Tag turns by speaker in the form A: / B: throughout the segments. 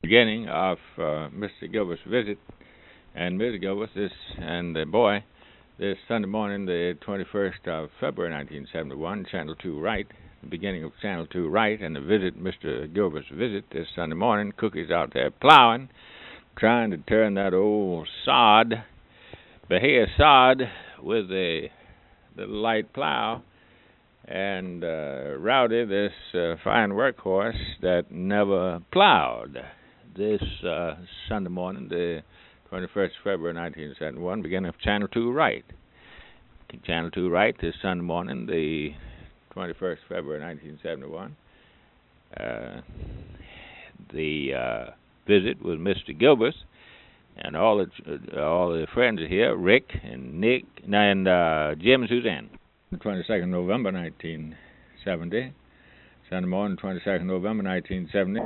A: beginning of Mr. Gilbert's visit and Ms. Gilbert and the boy this Sunday morning, the 21st of February 1971, Channel 2 Right, the beginning of Channel 2 Right, and the visit, Mr. Gilbert's visit this Sunday morning. Cookie's out there plowing, trying to turn that old sod, Bahia sod, with a little light plow. And Rowdy, this fine workhorse that never plowed, this Sunday morning, the 21st of February 1971, beginning of Channel 2 Right. Channel 2 Right this Sunday morning, the 21st of February 1971. The visit with Mr. Gilbert and all the friends are here, Rick and Nick and Jim and Suzanne. The 22nd November 1970. Sunday morning, 22nd November 1970.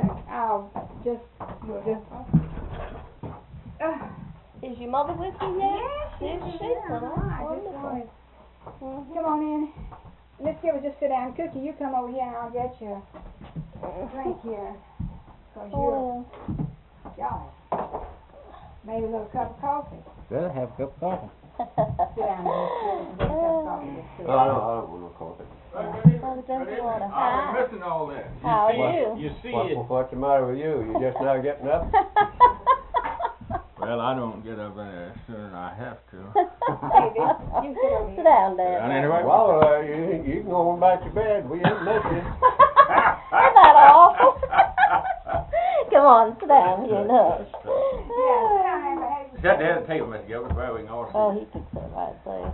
B: Is your mother with you yet?
C: Yes,
B: Is she?
C: Wonderful. Come on in. Miss Gilbert, just sit down. Cookie, you come over here and I'll get you a drink here. Because you're jolly. Maybe a little cup of coffee.
D: Better have a cup of coffee.
C: Sit down and get a cup of coffee.
D: I don't want no coffee.
A: I've been missing all this.
B: How are you?
A: You see it.
D: What's the matter with you? You just now getting up?
A: Well, I don't get up as soon as I have to.
C: You sit over here.
B: Sit down, Dad.
A: Anyway?
D: Well, you can go on back to bed. We ain't missing you.
B: Isn't that awful? Come on, sit down here and hush.
A: Sit there at the table, Mr. Gilbert, where we can all see.
B: Oh, he took that right there.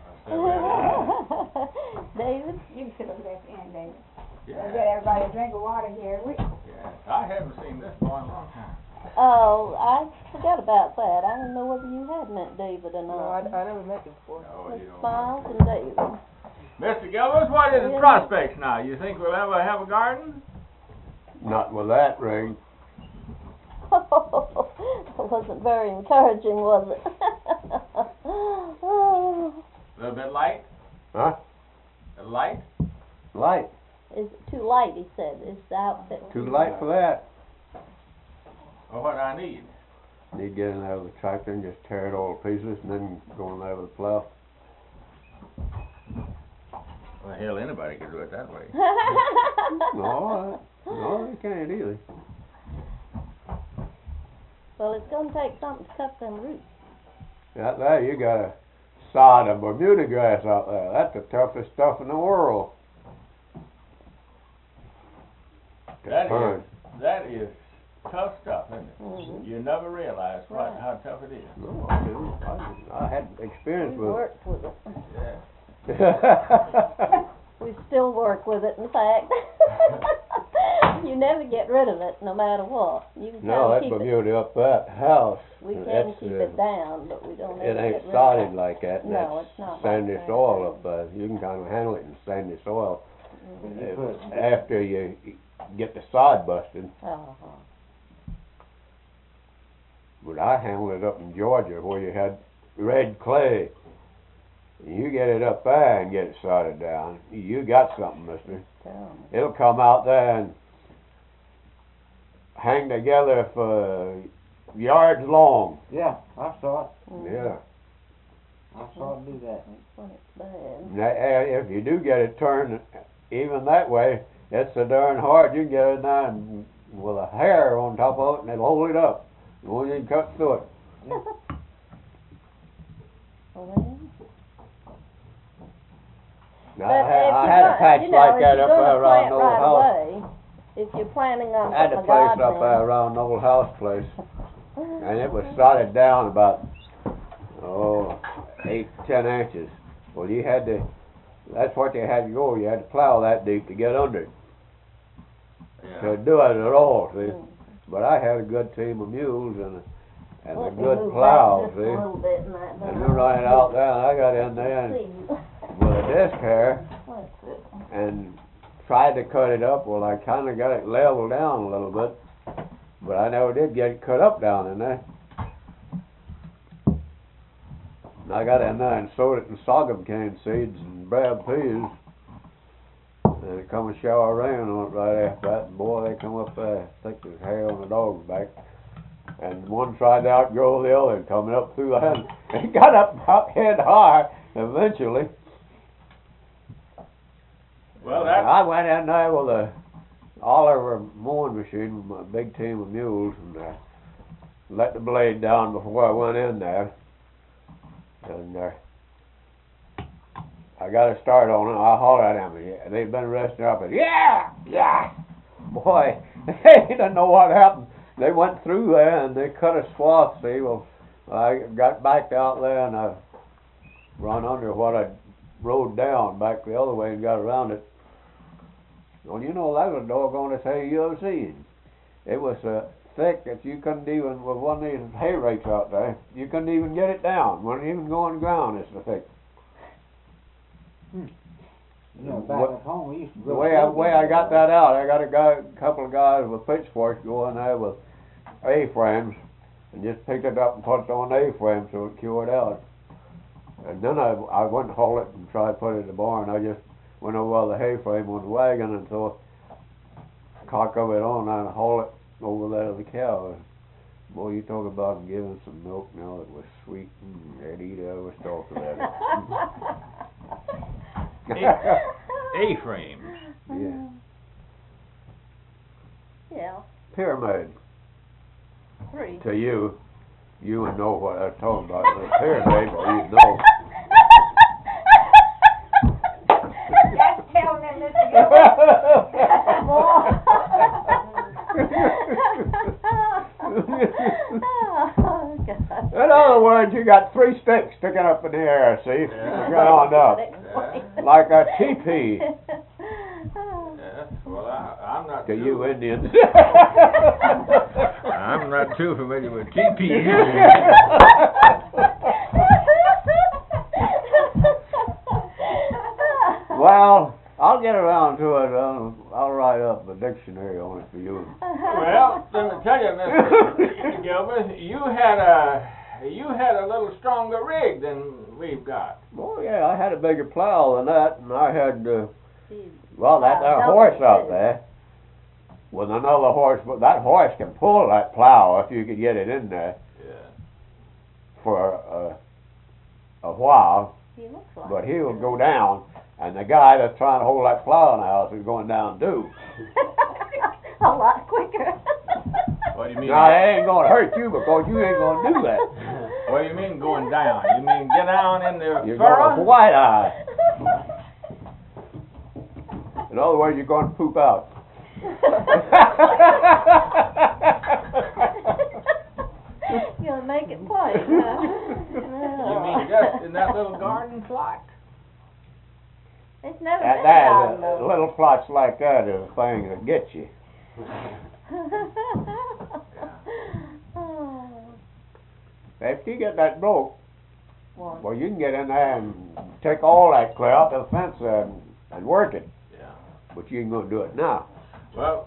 B: David?
C: You can sit over there at the end, David.
A: Yeah.
C: We'll get everybody a drink of water here.
A: Yeah. I haven't seen this boy in a long time.
B: Oh, I forgot about that. I didn't know whether you had met David or not.
E: No, I never met him before.
A: No, you don't.
B: Miles and David.
A: Mr. Gilbert, what is the prospects now? You think we'll ever have a garden?
D: Not with that ring.
B: That wasn't very encouraging, was it?
A: A little bit light?
D: Huh?
A: A light?
D: Light.
B: Is it too light, he said. Is the outfit
D: Too light for that.
A: Or what I need?
D: Need to get in there with the tractor and just tear it all to pieces and then go in there with the plow.
A: Well, hell, anybody can do it that way.
D: No, you can't either.
B: Well, it's going to take something to cut them roots.
D: Out there, you got a sod of Bermuda grass out there. That's the toughest stuff in the world.
A: That is tough stuff, isn't it?
B: Mm-hmm.
A: You never realize how tough it is.
D: No, I had experience
B: We
D: with
B: worked with it.
A: Yeah.
B: We still work with it, in fact. You never get rid of it, no matter what. You can
D: No, that's
B: keep
D: Bermuda up that house.
B: We can keep it down, but we don't
D: It
B: ever
D: ain't
B: get rid
D: sodded
B: of it.
D: like that.
B: No,
D: That's
B: it's not
D: sandy
B: like that.
D: soil up there. You can kind of handle it in sandy soil.
B: Mm-hmm.
D: After you get the sod busted.
B: Uh-huh.
D: But I handled it up in Georgia where you had red clay. You get it up there and get it sodded down. You got something, mister. It'll come out there and hang together for yards long.
E: Yeah, I saw it.
B: Mm-hmm.
D: Yeah.
E: I saw it do that.
B: That's when it's bad.
D: Now, if you do get it turned even that way, it's so darn hard you can get it down with a hair on top of it and it'll hold it up. You won't even cut through it.
B: Well,
D: Now, I had a patch like that up there around the old house.
B: If you're planning on
D: I had a
B: putting a
D: place
B: garden
D: up there
B: in.
D: around the old house place, and it was sodded down about 8 to 10 inches. Well, you had to. That's what you had to go. You had to plow that deep to get under it.
A: Yeah.
D: To do it at all, see. But I had a good team of mules and a good plow, see. And we ran out there, and I got in there and with a disc hair and tried to cut it up. Well, I kind of got it leveled down a little bit, but I never did get it cut up down in there. And I got in there and sowed it in sorghum cane seeds and brad peas. And it come a shower of rain on it right after that, and boy, they come up there thick as hair on the dog's back. And one tried to outgrow the other, coming up through the hand. It got up about head high eventually.
A: Well, that
D: I went in there with a Oliver mowing machine with my big team of mules, and let the blade down before I went in there. And I got a start on it. I hollered at them. They'd been resting up, and yeah. Boy, they didn't know what happened. They went through there and they cut a swath. See, well, I got back out there and I run under what I rode down back the other way and got around it. Well, you know, that was doggonest hay you ever seen. It was thick that you couldn't even, with one of these hay rakes out there, you couldn't even get it down. Wouldn't even go on the ground, it's so thick.
E: You know, back at home, we used to
D: The way I got that out, I got a couple of guys with pitchforks going there with A-frames and just picked it up and put it on A-frame so it cured out. And then I went and hauled it and tried to put it in the barn. I just went over the hay frame on the wagon and so cock of it on and haul it over there to the cow. Boy, you talk about giving some milk now that was sweet. They'd eat every stalk of that.
A: A-frame.
D: Yeah.
B: Yeah.
D: Pyramid.
B: 3.
D: To you would know what I'm talking about. The pyramid, well, you'd know.
C: That's telling them this
D: In other words, you got 3 sticks sticking up in the air, see?
A: Yeah.
D: Going up. Like a teepee.
A: Yes, well, I'm not
D: To
A: too,
D: you Indians.
A: I'm not too familiar with teepees.
D: Well, I'll get around to it. I'll write up a dictionary on it for you.
A: Well, let me tell you, Mr. Gilbert, you had a little stronger rig than we've got.
D: Oh yeah, I had a bigger plow than that, and I had that
B: Double
D: horse out
B: too.
D: there with another horse. But that horse can pull that plow if you could get it in there
A: Yeah.
D: for a while.
B: He looks like
D: But he will go down, and the guy that's trying to hold that plow in the house is going down too.
B: a lot quicker.
A: What do you mean?
D: Now, it ain't going to hurt you because you ain't going to do that.
A: What do you mean going down? You mean get down in the
D: You're
A: furrow?
D: going to white eye. In other words, you're going to poop out.
B: You're gonna make it plain, huh?
A: You mean just in that little garden plot?
B: It's never
D: That,
B: been
D: that
B: done, though.
D: little plots like that are the thing that gets you. If you get that broke, well, you can get in there and take all that clear out the fence and work it.
A: Yeah.
D: But you ain't going to do it now.
A: Well,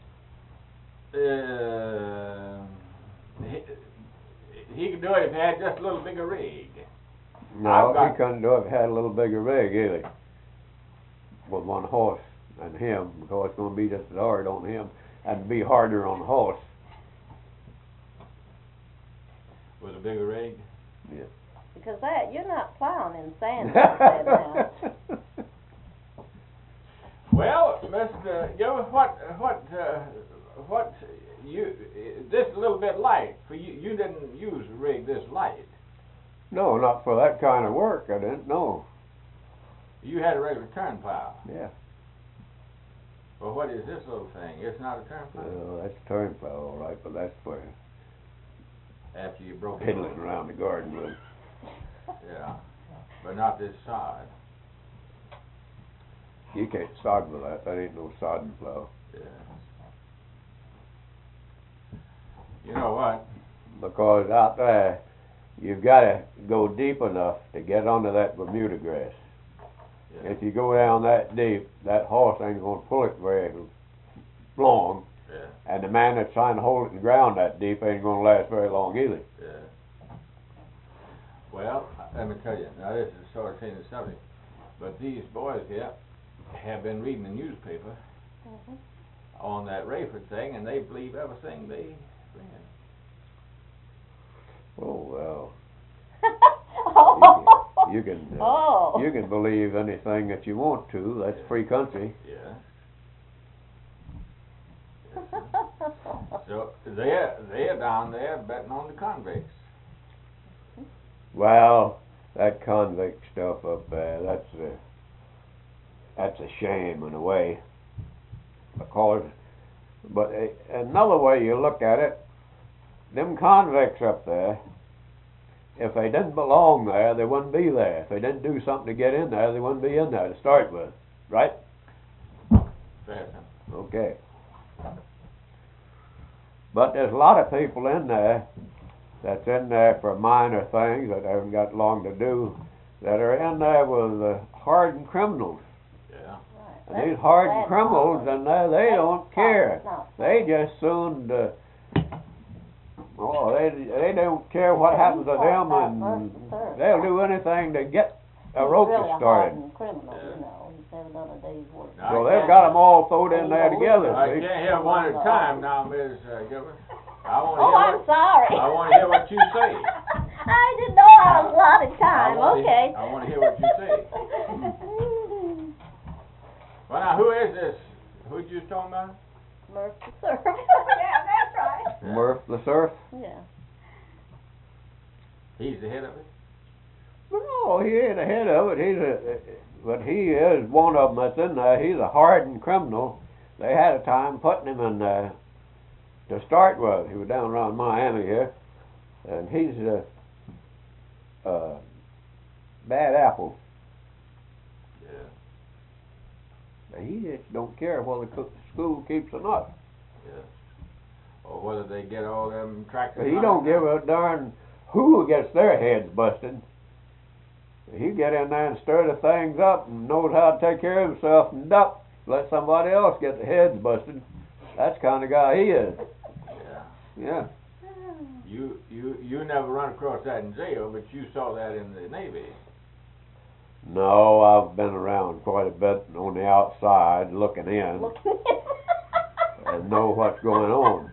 A: he could do it if he had just a little bigger rig.
D: No, he couldn't do it if he had a little bigger rig either. With one horse and him, because it's going to be just as hard on him and be harder on the horse.
A: With a bigger rig?
D: Yeah.
B: Because you're not plowing in sand like that now.
A: Well, Mr. Gilbert, what you this a little bit light for you? You didn't use a rig this light.
D: No, not for that kind of work. I didn't know.
A: You had a regular turn plow.
D: Yeah.
A: Well, what is this little thing? It's not a turn plow.
D: Well, that's a turn plow, all right, but that's for
A: After you broke it.
D: piddling around the garden with.
A: Yeah, but not this side.
D: You can't sod with that. That ain't no sodding plow.
A: Yeah. You know what?
D: Because out there, you've got to go deep enough to get under that Bermuda grass.
A: Yeah.
D: If you go down that deep, that horse ain't going to pull it very long.
A: Yeah.
D: And the man that's trying to hold it in the ground that deep ain't going to last very long either.
A: Yeah. Well, let me tell you. Now this is sort of changing the subject, but these boys here, have been reading the newspaper on that Rayford thing, and they believe everything they read.
D: Oh well.
B: Oh.
D: You can
B: Oh.
D: you can believe anything that you want to. That's free country.
A: Yeah. So they're down there betting on the convicts.
D: Well, that convict stuff up there, that's a shame in a way. Because, but another way you look at it, them convicts up there, if they didn't belong there, they wouldn't be there. If they didn't do something to get in there, they wouldn't be in there to start with, right?
A: Fair.
D: Okay. But there's a lot of people in there that's in there for minor things that haven't got long to do, that are in there with hardened criminals.
A: Yeah.
D: And these hardened criminals in there, they don't care. They just soon, they don't care what happens to them, and they'll do anything to get a rope started. So they've got them all thrown in there together.
A: I can't hear one at a time now, Ms. Gilbert.
B: I'm sorry.
A: I want to hear what you say.
B: I didn't know I was allotted time. Okay.
A: I want to hear what you say. Well, now, who is this? Who'd you talking about?
B: Murph the Surf.
C: Yeah, that's right.
D: Murph the Surf?
B: Yeah.
A: He's the head of it?
D: No, he ain't the head of it. But he is one of them that's in there. He's a hardened criminal. They had a time putting him in there to start with. He was down around Miami here, and he's a bad apple.
A: Yeah.
D: He just don't care whether the school keeps or not.
A: Yeah. Or whether they get all them tractors.
D: He don't give a darn who gets their heads busted. He get in there and stir the things up and knows how to take care of himself and duck. Let somebody else get the heads busted. That's the kind of guy he is.
A: Yeah.
D: Yeah.
A: You never run across that in jail, but you saw that in the Navy.
D: No, I've been around quite a bit on the outside looking in and know what's going on.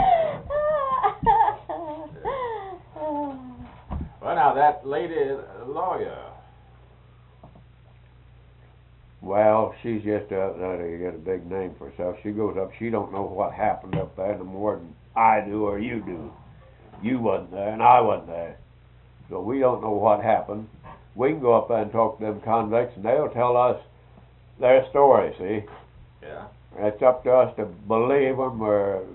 A: Well, now that lady lawyer.
D: Well, she's just out there to get a big name for herself. She goes up, she don't know what happened up there no more than I do or you do. You wasn't there and I wasn't there. So we don't know what happened. We can go up there and talk to them convicts and they'll tell us their story, see?
A: Yeah.
D: It's up to us to believe them or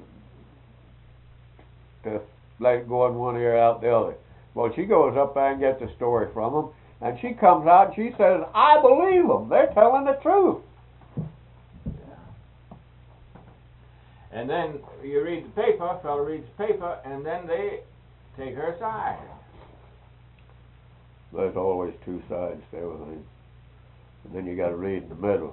D: to let it go in one ear out the other. Well, she goes up there and gets a story from them, and she comes out and she says, I believe them. They're telling the truth.
A: Yeah. And then you read the paper, a fellow reads the paper, and then they take her side.
D: There's always two sides to everything. And then you got to read in the middle.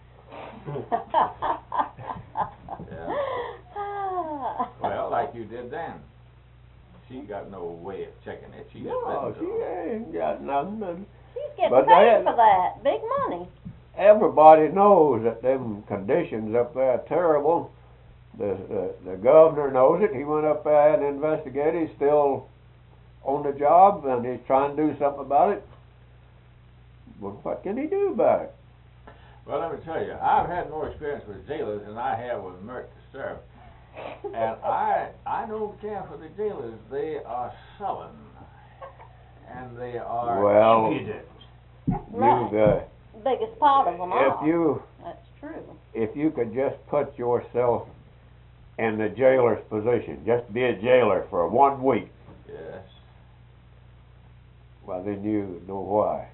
A: Yeah. Well, like you did then. She got no way of checking it. She just
D: No, she ain't got nothing.
B: She's getting paid for that. Big money.
D: Everybody knows that them conditions up there are terrible. The governor knows it. He went up there and investigated. He's still on the job, and he's trying to do something about it. But what can he do about it?
A: Well, let me tell you, I've had more experience with jailers than I have with Murph the Surf. And I don't care for the jailers. They are sullen. And they are impudent.
B: Right. Biggest part of them all. That's true.
D: If you could just put yourself in the jailer's position, just be a jailer for 1 week.
A: Yes.
D: Well, then you know why.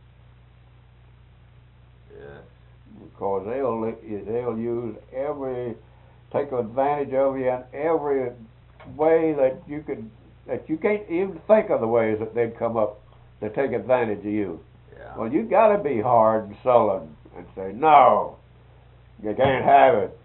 A: Yes.
D: Because they'll take advantage of you in every way that you can't even think of the ways that they'd come up to take advantage of you.
A: Yeah.
D: Well, you got to be hard and sullen and say, no, you can't have it.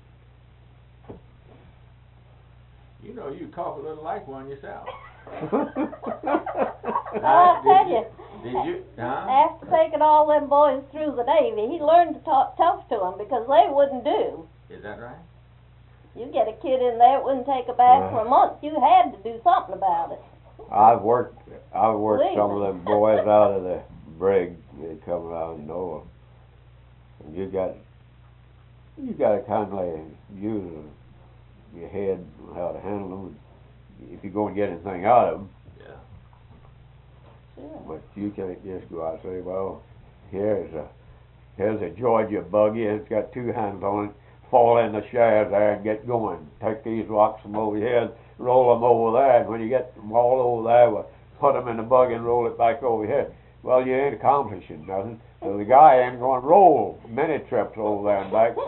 A: You know, you cough a little like one yourself.
B: I'll tell you,
A: Did you? Huh?
B: After taking all them boys through the Navy, he learned to talk tough to them because they wouldn't do.
A: Is that right?
B: You get a kid in there that wouldn't take a bath for a month, you had to do something about it.
D: I've worked
B: Believe
D: some
B: me.
D: of them boys out of the brig. They come out, you know, and you got to kind of use your head how to handle them. If you're going to get anything out of them.
A: Yeah.
B: Sure.
D: But you can't just go out and say, well, here's a Georgia buggy, and it's got two hands on it. Fall in the shaft there and get going. Take these rocks from over here, and roll them over there, and when you get them all over there, well, put them in the buggy and roll it back over here. Well, you ain't accomplishing nothing. So the guy ain't going to roll many trips over there and back.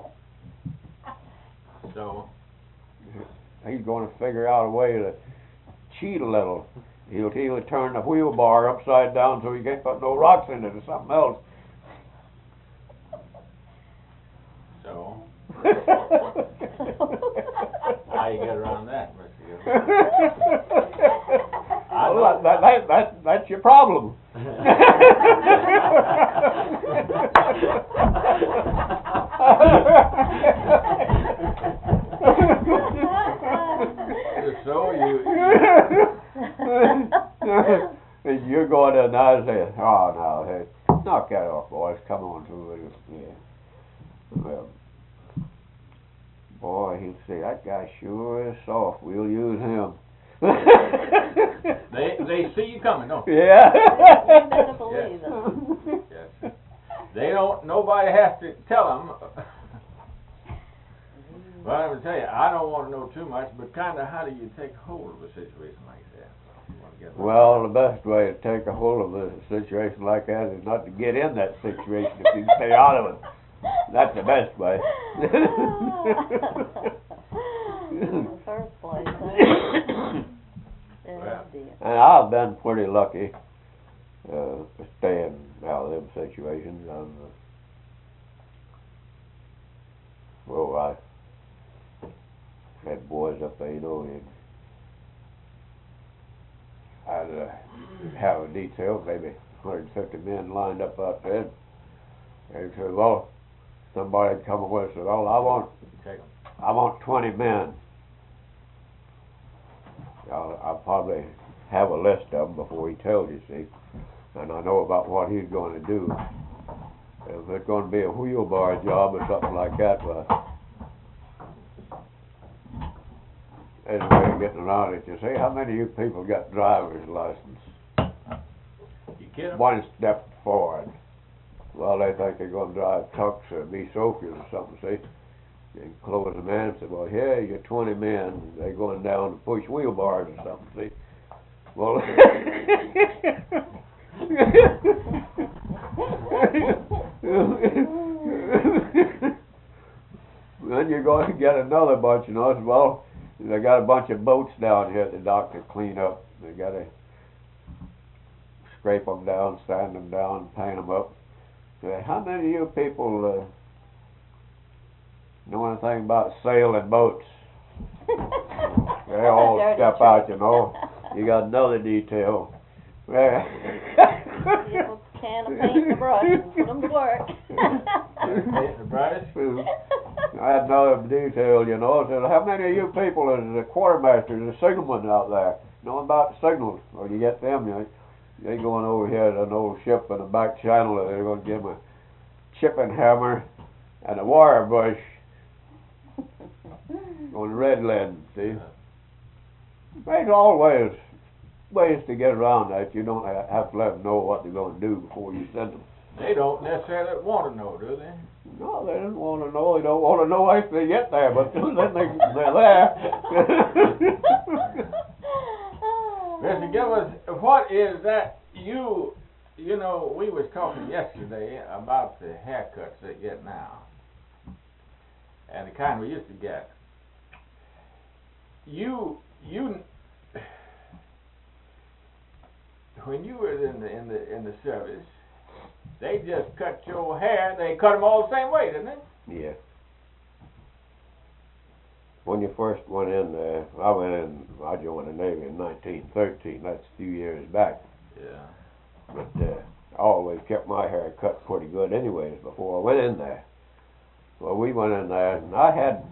A: So
D: He's going to figure out a way to cheat a little. He'll turn the wheel bar upside down so he can't put no rocks in it or something else.
A: So how you get around that, Mr. Gilbert?
D: Well, that's your problem.
A: So
D: you're going to now say, oh no, hey, knock that off, boys. Come on through it. Yeah. Well, boy, he'll say that guy sure is soft. We'll use him.
A: They see you coming, don't they?
D: Yeah.
B: You better believe it.
A: Yes. They don't. Nobody has to tell them. Well, I'm gonna tell you, I don't want to know too much, but kind of how do you take hold of a situation like that?
D: Well, the best way to take a hold of a situation like that is not to get in that situation if you can stay out of it. That's the best way.
B: In the first place,
A: Well.
D: And I've been pretty lucky staying out of them situations. Well, I had boys up there, you know, I'd have a detail, maybe 150 men lined up out there. And said, well, somebody would come away and said, well, I want 20 men. I'll probably have a list of them before he tells you, see. And I know about what he's going to do. If it's going to be a wheelbar job or something like that, well, there's a way of getting around it. You say, how many of you people got driver's license?
A: You kidding?
D: One step forward. Well, they think they're going to drive trucks or be chauffeurs or something, see. You close them in and say, well, here you're 20 men. They're going down to push wheelbars or something, see. Well, then you're going to get another bunch, you know. Well, they got a bunch of boats down here at the dock to clean up. They got to scrape them down, sand them down, paint them up. So how many of you people know anything about sailing boats? They all step out, you know. You got another detail.
B: Give a can of paint and a brush and put them to work.
A: Paint the brush?
D: I had another detail, you know. I said, how many of you people is the quartermasters, the signalmen out there, know about signals? Well, you get them, they going over here to an old ship in the back channel, and they're going to give them a chipping hammer and a wire brush on red lead, see? There's always ways to get around that. You don't have to let them know what they're going to do before you send them.
A: They don't necessarily want to know, do they?
D: No, they don't want to know. They don't want to know if they get there, but then they're there.
A: Mr. Gilbert, what is that you know, we was talking yesterday about the haircuts they get now and the kind we used to get. When you were in the service, they just cut your hair. They cut them all the same way, didn't they?
D: Yeah. When you first went in, I joined the Navy in 1913. That's a few years back.
A: Yeah.
D: But I always kept my hair cut pretty good anyways before I went in there. Well, we went in there, and I had,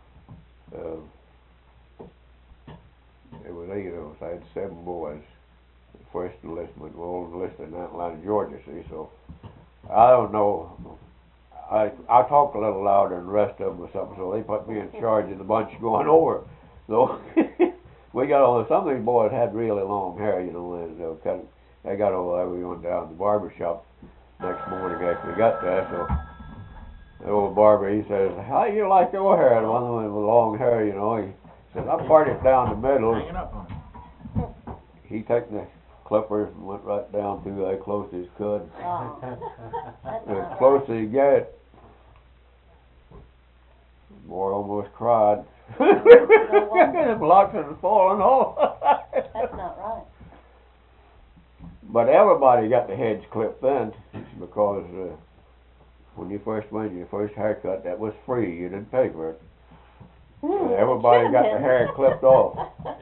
D: it was 8 of us. I had 7 boys. The first enlistment, we all enlisted in Atlanta, Georgia, see, so I don't know. I talked a little louder than the rest of them or something, so they put me in charge of the bunch going over. So we got over, some of these boys had really long hair, you know, and they got over there. We went down to the barber shop next morning after we got there, so the old barber, he says, "How you like your hair?" And one of them with long hair, you know, he said, "I part it down the middle."
A: Hanging up on it.
D: He took the clippers and went right down through there close as he could.
B: Oh. That's
D: As
B: not
D: close
B: right.
D: as he got. Boy almost cried.
B: wonder.
D: His locks had fallen off.
B: That's not right.
D: But everybody got the heads clipped then, because when you first went your first haircut, that was free. You didn't pay for it. Everybody got their hair clipped off.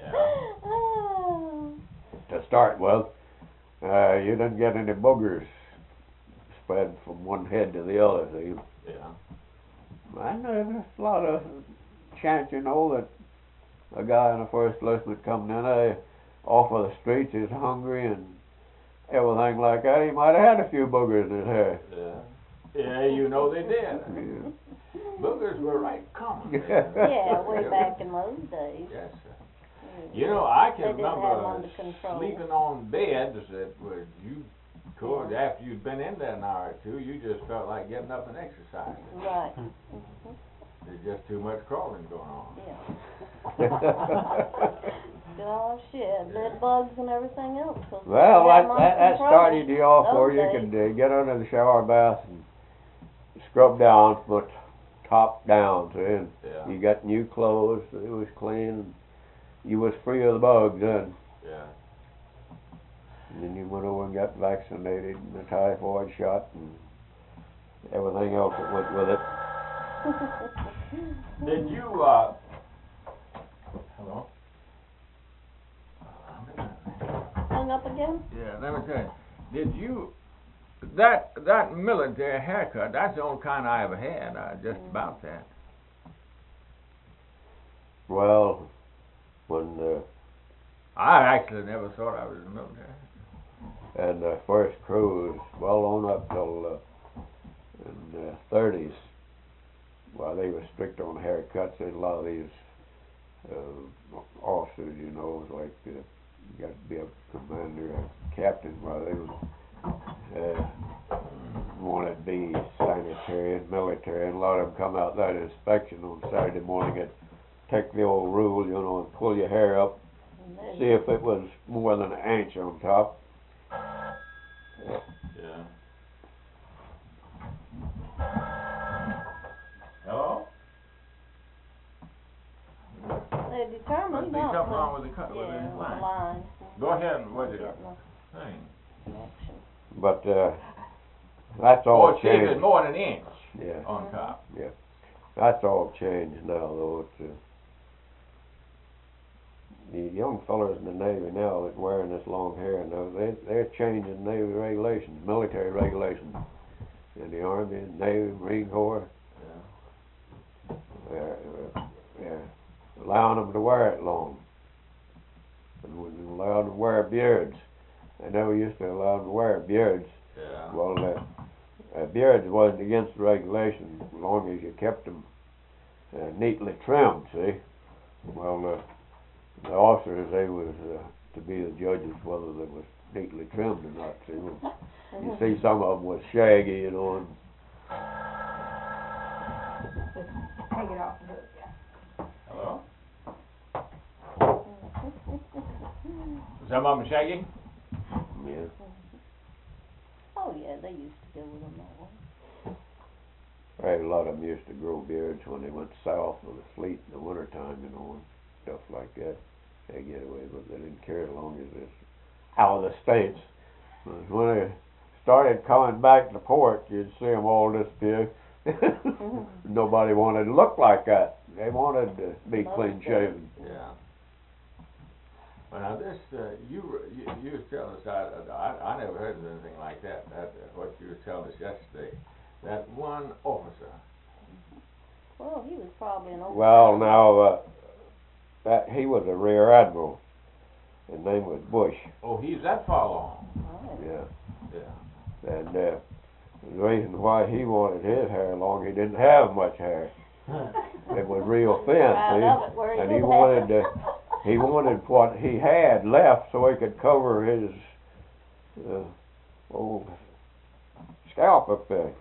D: To start with, you didn't get any boogers spread from one head to the other. See?
A: Yeah.
D: And there's a lot of chance, you know, that a guy in the first enlistment coming in off of the streets is hungry and everything like that. He might have had a few boogers in his hair.
A: Yeah. Yeah, you know they did.
D: Yeah.
A: Boogers were right common.
B: Yeah, way back in those days.
A: Yes, sir. You know, I can
B: They didn't have them
A: remember
B: under control.
A: sleeping on beds that were of course, after you'd been in there an hour or two, you just felt like getting up and exercising.
B: Right.
A: There's just too much crawling going on.
B: Yeah. Gosh, yeah, bed bugs and everything else. 'Cause
D: Well,
B: they had 'em
D: that
B: under control
D: started you off
B: those
D: where you
B: days.
D: could get under the shower bath and scrub down from the top down, see, and
A: Yeah.
D: you got new clothes, it was clean, and you was free of the bugs then.
A: Yeah.
D: And then you went over and got vaccinated and the typhoid shot and everything else that went with it.
A: Did you, hello?
B: Hung up again?
A: Yeah, let me tell you. Did you, that military haircut, that's the only kind I ever had, just about that.
D: Well, when
A: I actually never thought I was in the military.
D: and the first cruise, well on up till in the 30s, while they were strict on haircuts, and a lot of these officers, you know, like you got to be a commander, a captain, while they wanted to be sanitary and military, and a lot of them come out that inspection on Saturday morning and take the old rule, you know, and pull your hair up, see if it was more than an inch on top.
A: Yeah. Hello?
B: They determined,
A: Must be
B: don't
A: something
B: they?
A: wrong with the line.
B: Yeah, with the line.
A: Go ahead and with your
B: Getting a
A: thing.
B: connection.
D: But that's all
A: Oh, see, if
D: changed.
A: it's more than an inch
D: Yeah,
A: on top.
D: that's all changed now, though. It's, the young fellas in the Navy now that wearing this long hair, now they're changing Navy regulations, military regulations. In the Army, Navy, Marine Corps, they're allowing them to wear it long. And wouldn't allow them to wear beards. They never used to allow them to wear beards.
A: Yeah.
D: Well, beards wasn't against the regulation as long as you kept them neatly trimmed, see. Well, the officers, they was to be the judges whether they was neatly trimmed or not, see. Well, you see some of them was shaggy, you know, and
C: Take it off the hook, yeah.
A: Hello? Some of them shaggy?
D: yeah.
B: Oh, yeah, they used to go with them that way.
D: A lot of them used to grow beards when they went south with the fleet in the wintertime, you know, and stuff like that. They get away with it. They didn't care as long as it's out of the States. But when they started coming back to port, you'd see them all disappear. Nobody wanted to look like that. They wanted to be clean shaven.
A: Yeah. Well, now this, you was telling us, I never heard of anything like that. What you were telling us yesterday, that one officer.
B: Well, he was probably an old.
D: Well, now, that he was a rear admiral. His name was Bush.
A: Oh, he's that far along.
B: Oh.
D: Yeah.
A: Yeah.
D: And the reason why he wanted his hair long, he didn't have much hair. It was real thin, see? And he wanted what he had left so he could cover his old scalp up there.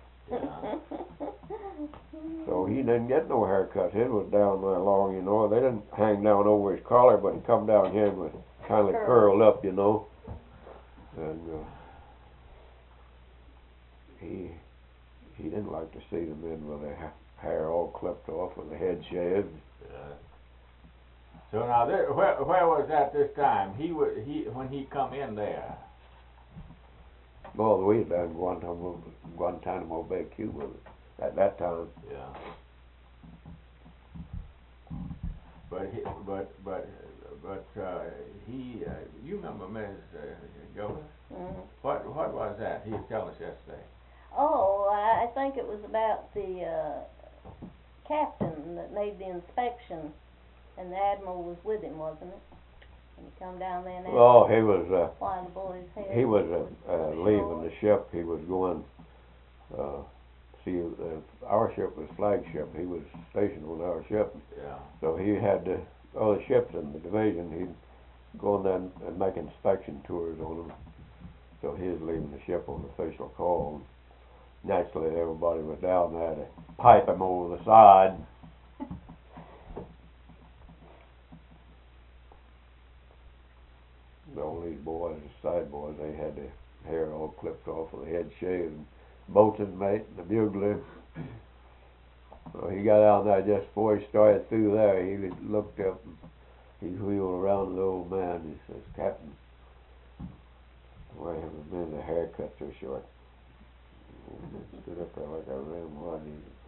D: So he didn't get no haircut. His was down there long, you know. They didn't hang down over his collar, but he come down here and was kind of curled up, you know. And he didn't like to see the men with their hair all clipped off and the head shaved.
A: Yeah. So now, where was that this time? When he come in there.
D: Well, we was down in Guantanamo Bay, Cuba at that time.
A: Yeah. But you remember Ms. Gilbert?
B: Mm-hmm.
A: What was that? He was telling us yesterday.
B: Oh, I think it was about the captain that made the inspection, and the admiral was with him, wasn't it? And he come down there and asked
D: Oh, he was
B: why the boy's hair.
D: he was leaving the ship. He was going. See, our ship was flagship. He was stationed on our ship.
A: Yeah.
D: So he had the other ships in the division. He'd go in there and make inspection tours on them. So he was leaving the ship on official call. Naturally, everybody was down there to pipe him over the side. All these boys, the side boys, they had their hair all clipped off with the head shaved. Boatswain mate and the bugler. So he got out there just before he started through there. He looked up and he wheeled around the old man. He says, "Captain, why haven't been the haircut so short?" He stood up there like a ramrod.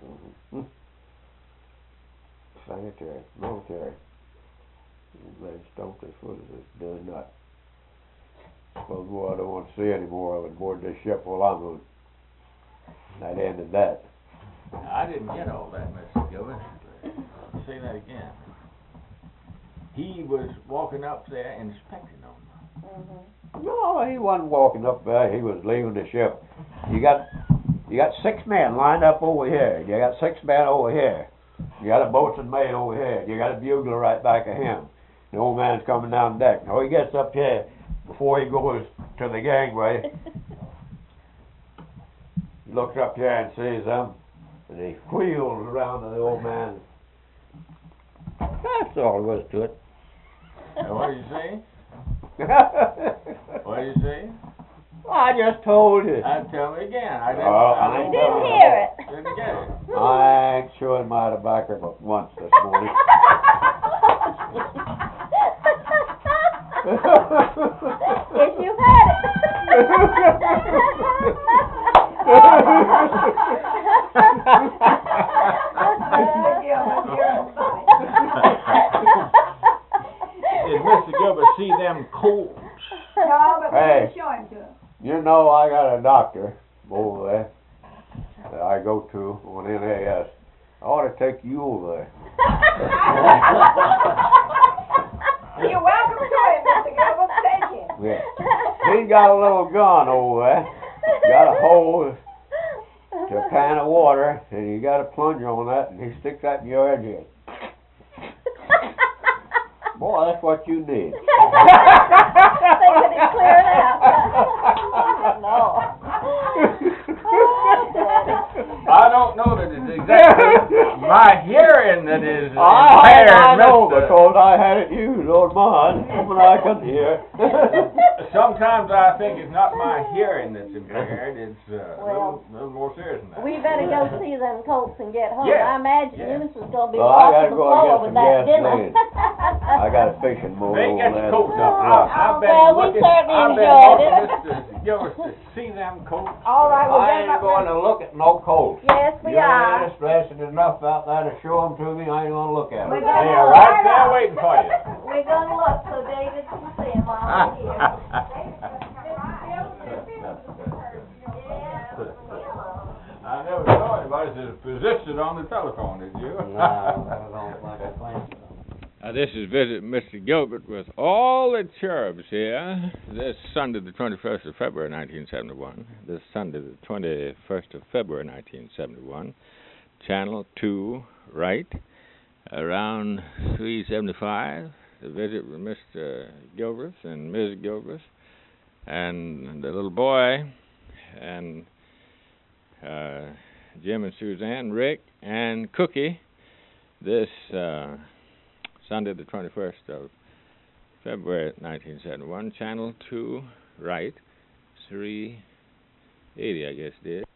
D: Sanitary, military. The man stomped his foot and says, "Done not. Well, boy, I don't want to see any more of it aboard this ship while I'm on." That ended that.
A: I didn't get all that, Mr. Gilbert. Say that again. He was walking up there inspecting them.
B: Mm-hmm.
D: No, he wasn't walking up there. He was leaving the ship. You got 6 men lined up over here. You got 6 men over here. You got a boatswain mate over here. You got a bugler right back of him. The old man's coming down deck. Now he gets up here before he goes to the gangway. He looks up here and sees them, and he wheels around to the old man. That's all there was to it.
A: And what did you say? What did you say?
D: I just told you.
A: Tell me again. I
B: You didn't hear it.
A: Didn't get it.
D: I ain't chewing my tobacco but once this morning.
B: Yes, you've had it.
A: Did Mr. Gilbert see them colts?
C: No, but
D: Hey.
C: we show him to him.
D: You know I got a doctor over there that I go to on NAS. I ought to take you over there.
C: You're welcome to it, Mr. Gilbert. Take it.
D: Yeah. He's got a little gun over there. Got a hole to a pan of water, and you got a plunger on that, and he sticks that in your head. Boy, that's what you need.
B: They couldn't clear it out. No.
D: I
A: don't know that it's exactly my hearing that is
D: I know
A: Mr.
D: because I had it used on mine when I couldn't hear.
A: Sometimes I think it's not my hearing that's impaired, it's a little more serious than that.
B: We better go see them colts and get home.
A: Yeah.
B: I imagine
A: Yeah.
B: Eunice is going to be
D: Well, I
B: walking
D: gotta
B: the
D: go and
B: floor
D: get
B: with
D: some
B: that dinner.
D: gasoline. I got a fishing motor
A: They get
D: over
A: the
D: there.
A: coats up. I've been
B: Well, we
A: looking,
B: certainly
A: I've been
B: enjoyed
A: looking
B: it.
A: Mr. Gilbert to see them coats.
C: All right, we'll
D: I
C: get him
D: ain't
C: up
D: going
C: there.
D: to look at no coats.
B: Yes, we
D: You
B: are.
D: ain't interested enough out there to show them to me. I ain't going to look at them.
C: We're
A: They
C: gonna
A: are
C: go
A: right
C: right
A: there
C: up.
A: waiting for you.
B: We're going to look, so David,
A: I never saw anybody that's positioned on the telephone, did you?
D: No, I don't think I glanced at it.
A: This is Visit Mr. Gilbert with all the cherubs here. This Sunday, the 21st of February, 1971. This Sunday, the 21st of February, 1971. Channel 2, right, around 375. The visit with Mr. Gilbert and Ms. Gilbert and the little boy and Jim and Suzanne, Rick and Cookie. This Sunday, the 21st of February, 1971. Channel 2, right, 380, I guess it is.